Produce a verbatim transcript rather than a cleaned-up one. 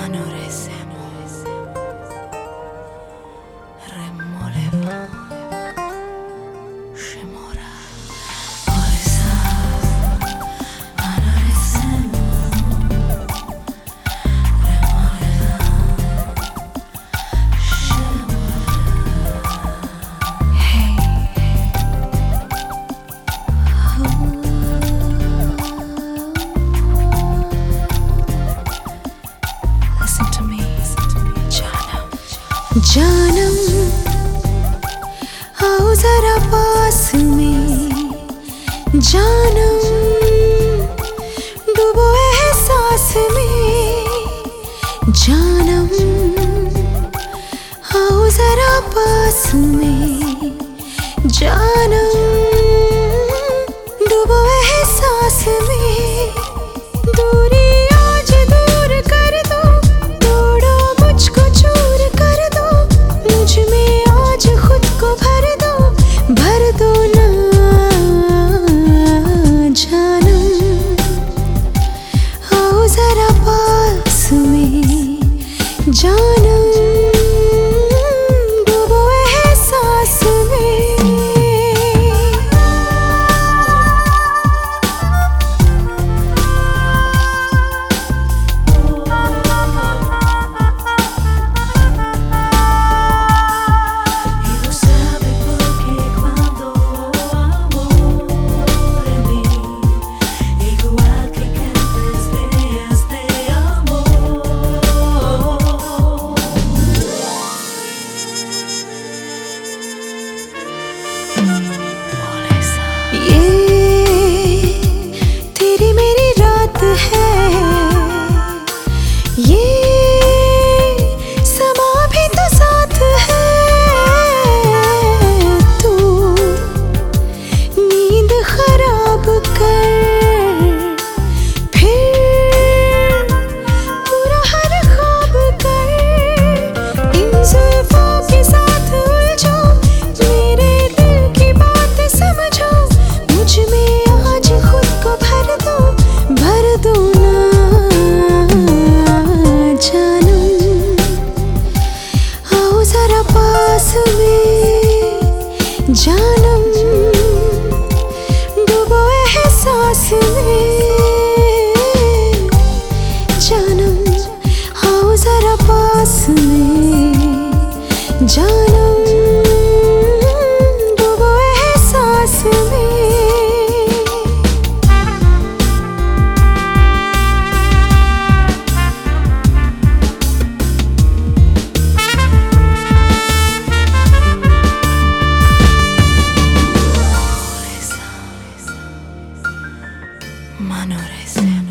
जानम आओ जरा पास में, जानम डूबो एहसास में, जानम आओ जरा पास में, जानम डूबो एहसास में। दूरी आज दूर कर दो, तोड़ो मुझको चूर कर दो, मुझ में आज खुद को भर दो, भर दो ना जानम आओ जरा पास में, जानम डूबो एहसास में। जानम डूबो एहसास में, जानम आओ जरा पास में, जानम डूबो एहसास में। Manores.